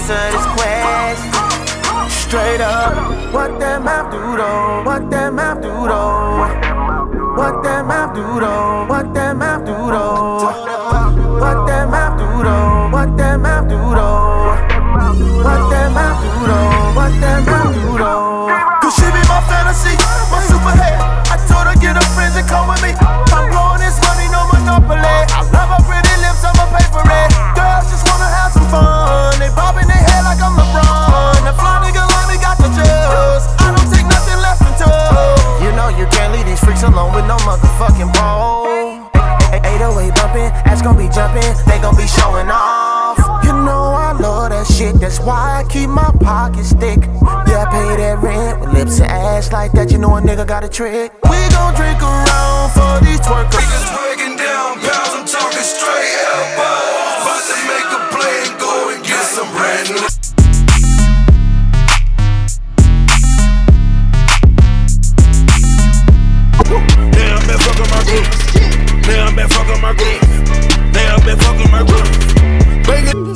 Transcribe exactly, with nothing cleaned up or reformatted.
answer this question. Straight up, what that mouth do though? What that mouth do though? What that mouth do though? What that mouth do though? What that mouth do though? What that mouth do though? What that mouth do though? What that mouth do though? Cause she be my fantasy, my super head. I told her get her friends and come with me. I'm blowing this money, no monopoly. I love her pretty lips, I'ma pay for it. Girls just wanna have some fun. They bobbing their head like I'm LeBron. A fly nigga like me got the juice. I don't take nothing less than two. You know you can't leave these freaks alone with no motherfucking ball. eight oh eight bumping, ass gon' be jumping, they gon' be showing off. You know I love that shit, that's why I keep my pockets thick. Yeah, I pay that rent with lips and ass like that. You know a nigga got a trick. We gon' drink around for these twerkers. Niggas breaking down pounds, I'm talking straight elbows. About to make a play and go and get some brand new. Now I'm been fucking my group. Now I'm been fucking my group. Now I'm been fucking my group. Bangin'.